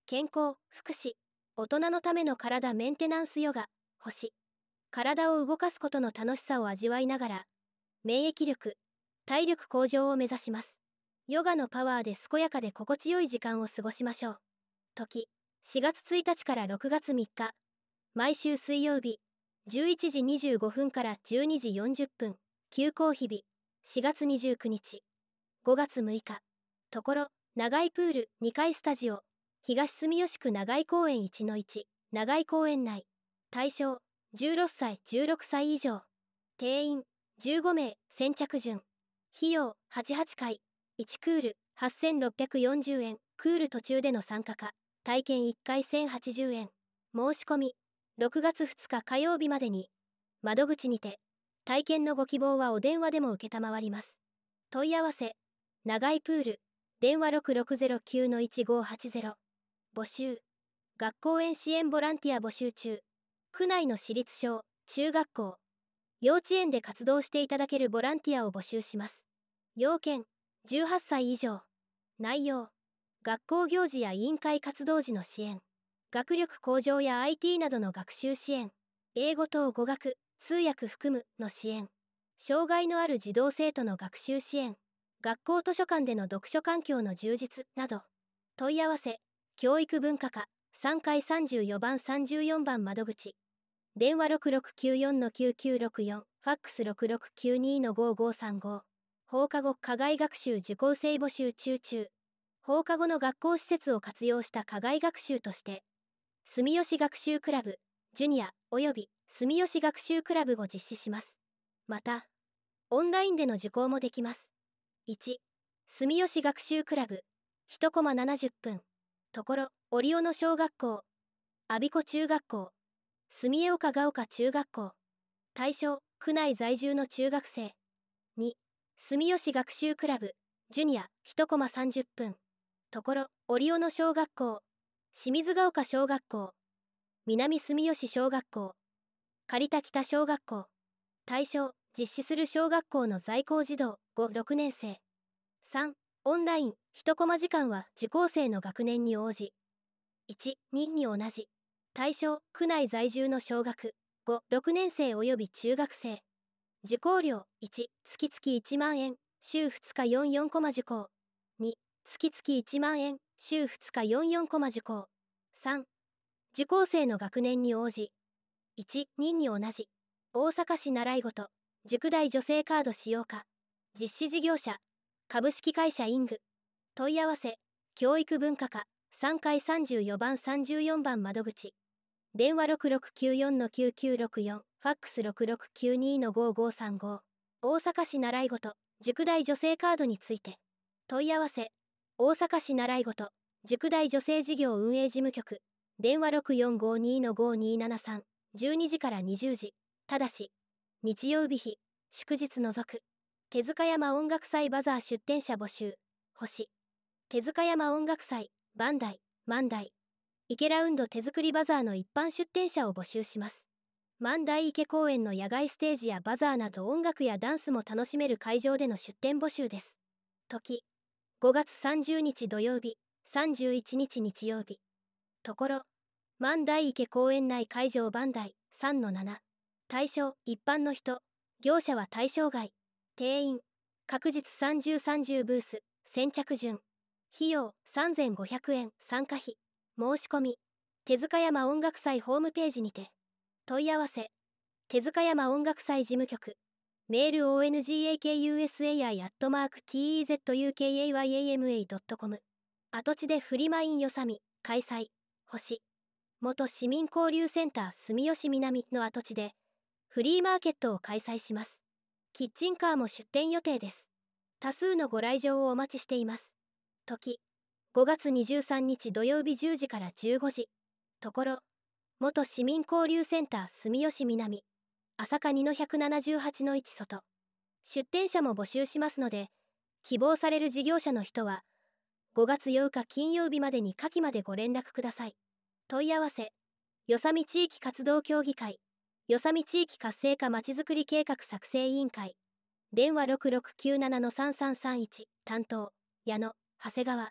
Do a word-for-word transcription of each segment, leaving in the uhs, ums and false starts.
健康、福祉、大人のための体メンテナンスヨガ、星。体を動かすことの楽しさを味わいながら、免疫力、体力向上を目指します。ヨガのパワーで健やかで心地よい時間を過ごしましょう。時、しがつついたちからろくがつみっか。毎週水曜日、じゅういちじにじゅうごふんからじゅうにじよんじゅっぷん。休校日々、しがつにじゅうくにち。ごがつむいか。ところ、長井プールにかいスタジオ。東住吉区長井公園いちのいち。長井公園内。対象、じゅうろっさい、じゅうろくさい以上。定員、じゅうごめい。先着順。費用、はちじゅうはちかい。いちクール、はっせんろっぴゃくよんじゅうえん。クール途中での参加か。体験いっかいせんはちじゅうえん。申し込み、ろくがつふつか火曜日までに。窓口にて、体験のご希望はお電話でも承ります。問い合わせ、長井プール、電話 ろくろくゼロきゅうのいちごはちゼロ。募集、学校園支援ボランティア募集中。区内の私立小、中学校、幼稚園で活動していただけるボランティアを募集します。要件、じゅうはっさい以上。内容、学校行事や委員会活動時の支援、学力向上や アイティー などの学習支援、英語等語学、通訳含むの支援、障害のある児童生徒の学習支援、学校図書館での読書環境の充実など。問い合わせ、教育文化課さんがいさんじゅうよんばんさんじゅうよんばん窓口。電話 ろくろくきゅうよんのきゅうきゅうろくよん、ファックス ろくろくきゅうにのごごさんご。放課後課外学習受講生募集中中。放課後の学校施設を活用した課外学習として、住吉学習クラブ、ジュニアおよび住吉学習クラブを実施します。また、オンラインでの受講もできます。いち、住吉学習クラブ、いちコマななじゅっぷん。ところ、折尾野小学校、我孫子中学校、住江岡が丘中学校。対象、区内在住の中学生。に、住吉学習クラブ、ジュニア、いちコマさんじゅっぷん。ところ、折尾野小学校、清水ヶ丘小学校、南住吉小学校、借田北小学校。対象、実施する小学校の在校児童ご、ろくねんせい。さん、オンライン、いちコマ時間は受講生の学年に応じ。いち、にに同じ。対象、区内在住の小学ご、ろくねんせい及び中学生。受講料いち、月々いちまんえん、週ふつかよん、よんコマ受講。に、月々いちまんえん、週ふつかよん、よんコマ受講。さん、受講生の学年に応じ。いち、にに同じ。大阪市習い事、塾代女性カード使用か。実施事業者、株式会社イング。問い合わせ、教育文化課さんがいさんじゅうよんばんさんじゅうよんばん窓口。電話 ろくろくきゅうよんのきゅうきゅうろくよん、ファックス ろくろくきゅうにのごごさんご。大阪市習い事、塾代女性カードについて。問い合わせ、大阪市習い事、塾代女性事業運営事務局。電話 ろくよんごにのごにななさん、じゅうにじからにじゅうじ。ただし、日曜日非、祝日除く。手塚山音楽祭バザー出展者募集。星。手塚山音楽祭、バンダイ、万代。池ラウンド手作りバザーの一般出展者を募集します。万代池公園の野外ステージやバザーなど音楽やダンスも楽しめる会場での出展募集です。時、ごがつさんじゅうにち土曜日、さんじゅういちにち日曜日。ところ、万代池公園内会場バンダイ さんのなな。対象、一般の人、業者は対象外。定員、確実さんじゅうさんじゅうブース、先着順。費用、さんぜんごひゃくえん、参加費。申し込み、手塚山音楽祭ホームページにて。問い合わせ、手塚山音楽祭事務局。メール オーエヌジーエーケーユーエスエーアイ アットマーク ティーイーゼットユーケーエーワイエーエムエードットコム。跡地でフリマインよさみ、開催、星。元市民交流センター住吉南の跡地で、フリーマーケットを開催します。キッチンカーも出店予定です。多数のご来場をお待ちしています。時、ごがつにじゅうさんにち土曜日じゅうじからじゅうごじ。ところ、元市民交流センター住吉南、朝霞にのひゃくななじゅうはちのいち外。出店者も募集しますので、希望される事業者の人は、ごがつようか金曜日までに下記までご連絡ください。問い合わせ、よさみ地域活動協議会、よさみ地域活性化まちづくり計画作成委員会。電話 ろくろくきゅうななのさんさんさんいち、担当、矢野、長谷川。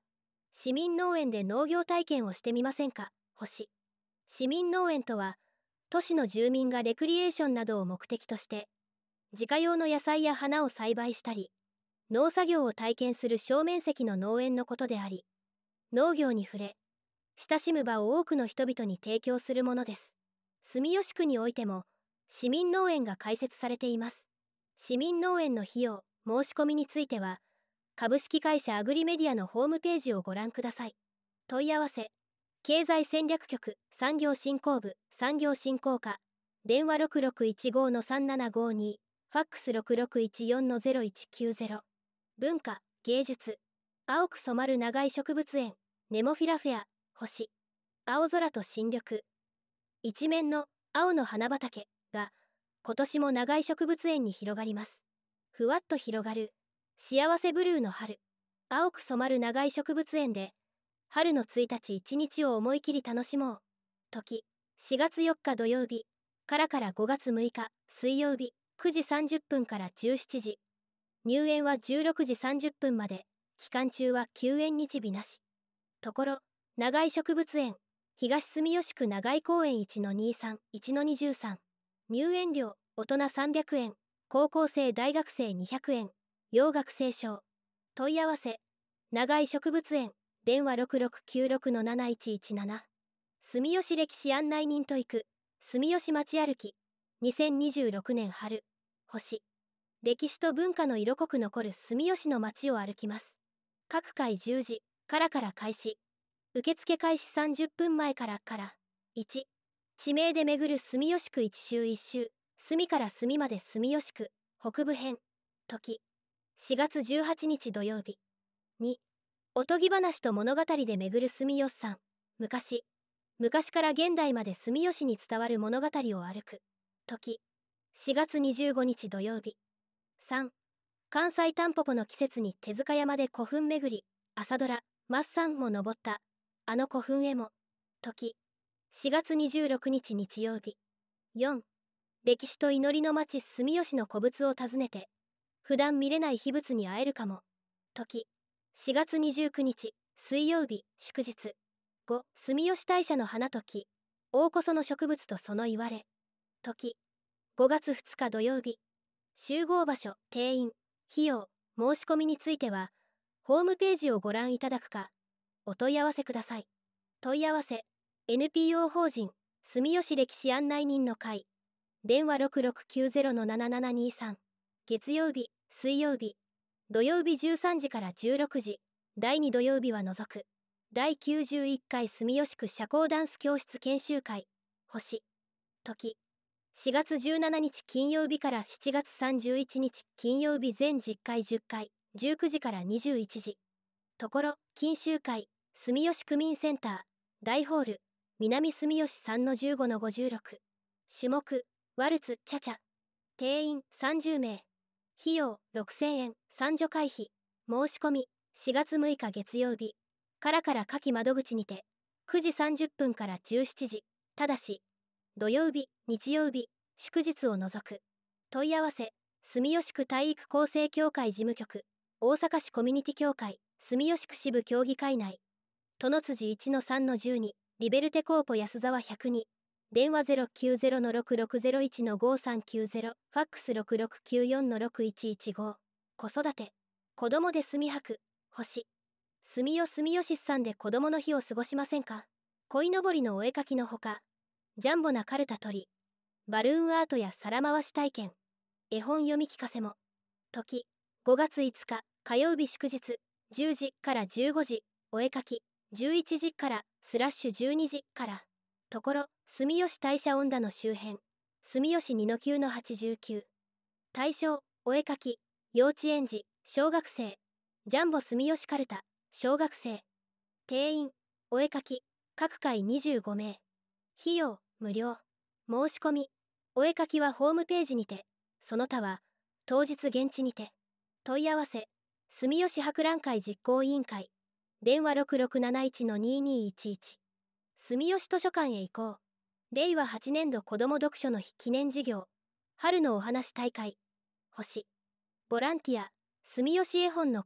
市民農園で農業体験をしてみませんか。星。市民農園とは、都市の住民がレクリエーションなどを目的として、自家用の野菜や花を栽培したり、農作業を体験する小面積の農園のことであり、農業に触れ、親しむ場を多くの人々に提供するものです。住吉区においても、市民農園が開設されています。市民農園の費用、申し込みについては、株式会社アグリメディアのホームページをご覧ください。問い合わせ、経済戦略局産業振興部産業振興課、電話 ろくろくいちごのさんななごに、ファックスろくろくいちよんのゼロいちきゅうゼロ。文化、芸術、青く染まる長い植物園、ネモフィラフェア、星、青空と新緑。一面の青の花畑が今年も長い植物園に広がります。ふわっと広がる幸せブルーの春。青く染まる長い植物園で春のついたち一日を思い切り楽しもう。時、しがつよっか土曜日からからごがつむいか水曜日くじさんじゅっぷんからじゅうしちじ。入園はじゅうろくじさんじゅっぷんまで。期間中は休園日日なし。ところ、長い植物園東住吉区長井公園 いちのにじゅうさん、いちのにじゅうさん。入園料、大人さんびゃくえん、高校生大学生にひゃくえん、要学生証。問い合わせ、長井植物園、電話 ろくろくきゅうろくのなないちいちなな。住吉歴史案内人と行く、住吉町歩き、にせんにじゅうろくねん春、星。歴史と文化の色濃く残る住吉の町を歩きます。各回じゅうじからから開始。受付開始さんじゅっぷんまえからから。いち、地名で巡る住吉区一周一周、隅から隅まで住吉区、北部編。時、しがつじゅうはちにち土曜日。に、おとぎ話と物語で巡る住吉さん。昔、昔から現代まで住吉に伝わる物語を歩く。時、しがつにじゅうごにち土曜日。さん、関西タンポポの季節に手塚山で古墳巡り、朝ドラ、マッサンも登った、あの古墳へも。時、しがつにじゅうろくにち日曜日。よん、歴史と祈りの町住吉の古物を訪ねて、普段見れない秘仏に会えるかも。時、しがつにじゅうくにち水曜日祝日。ご、住吉大社の花と木、大こその植物とそのいわれ。時、ごがつふつか土曜日。集合場所、定員、費用、申し込みについては、ホームページをご覧いただくか、お問い合わせください。問い合わせ、エヌピーオー 法人、住吉歴史案内人の会、電話 ろくろくきゅうゼロのななななにさん。月曜日、水曜日、土曜日じゅうさんじからじゅうろくじ、だいに土曜日は除く。だいきゅうじゅういっかい住吉区社交ダンス教室研修会、星。時、しがつじゅうしちにち金曜日からしちがつさんじゅういちにち金曜日全じゅっかいじゅっかい、じゅうくじからにじゅういちじ。ところ、金秋会、住吉区民センター、大ホール、南住吉 さんのじゅうごのごじゅうろく。種目、ワルツ、チャチャ。定員さんじゅうめい。費用ろくせんえん、参助会費。申し込み、しがつむいか月曜日。からから下記窓口にて、くじさんじゅっぷんからじゅうしちじ。ただし、土曜日、日曜日、祝日を除く。問い合わせ、住吉区体育構成協会事務局、大阪市コミュニティ協会、住吉区支部協議会内。殿辻 いちのさんのじゅうに、リベルテコーポ安沢ひゃくに。電話 ゼロきゅうゼロのろくろくゼロいちのごさんきゅうゼロ、ファックスろくろくきゅうよんのろくいちいちご。子育て、子供で住み泊、星。住吉住吉さんで子供の日を過ごしませんか。鯉のぼりのお絵かきのほか、ジャンボなカルタ取り、バルーンアートや皿回し体験、絵本読み聞かせも。時、ごがついつか火曜日祝日、じゅうじからじゅうごじ、お絵かき、じゅういちじからスラッシュじゅうにじから。ところ、住吉大社恩田の周辺、住吉にのきゅうのはちじゅうきゅう。対象、お絵かき、幼稚園児、小学生、ジャンボ住吉カルタ、小学生。定員、お絵かき、各回にじゅうごめい。費用、無料。申し込み、お絵かきはホームページにて、その他は、当日現地にて。問い合わせ、住吉博覧会実行委員会。電話 ろくろくなないちのににいちいち。住吉図書館へ行こう。れいわはちねんど子ども読書の日記念事業。春のお話大会。星。ボランティア、住吉絵本の会、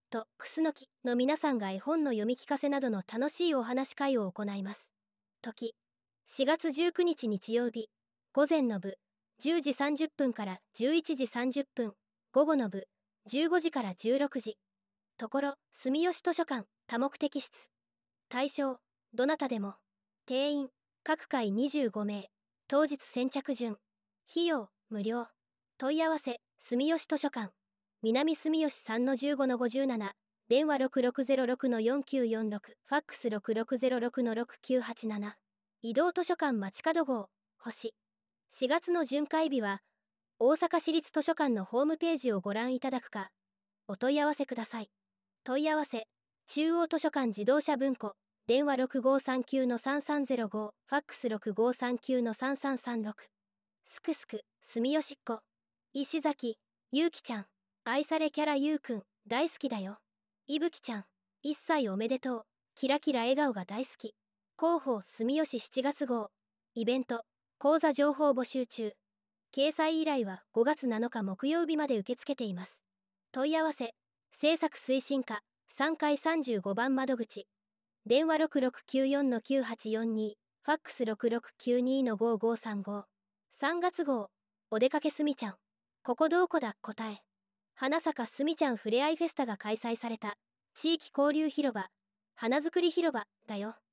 とクスノキの皆さんが絵本の読み聞かせなどの楽しいお話会を行います。時しがつじゅうくにち日曜日、午前の部じゅうじさんじゅっぷんからじゅういちじさんじゅっぷん、午後の部じゅうごじからじゅうろくじ。ところ住吉図書館多目的室。対象どなたでも。定員各回にじゅうごめい。当日先着順。費用無料。問い合わせ住吉図書館南住吉 さんのじゅうごのごじゅうなな、電話ろくろくゼロろくのよんきゅうよんろく、ファックスろくろくゼロろくのろくきゅうはちなな。移動図書館街角号星。しがつの巡回日は大阪市立図書館のホームページをご覧いただくかお問い合わせください。問い合わせ中央図書館自動車文庫電話ろくごさんきゅうのさんさんゼロご、ファックスろくごさんきゅうのさんさんさんろく。すくすく住吉っ子石崎ゆうきちゃん愛されキャラゆうくん大好きだよ。いぶきちゃんいっさいおめでとうキラキラ笑顔が大好き。広報住吉しちがつ号イベント講座情報募集中。掲載依頼はごがつなのか木曜日まで受け付けています。問い合わせ制作推進課さんかいさんじゅうごばん窓口電話ろくろくきゅうよんのきゅうはちよんに、ファックスろくろくきゅうにのごごさんご。さんがつ号お出かけすみちゃんここどこだ答え花坂すみちゃんふれあいフェスタが開催された地域交流広場花づくり広場だよ。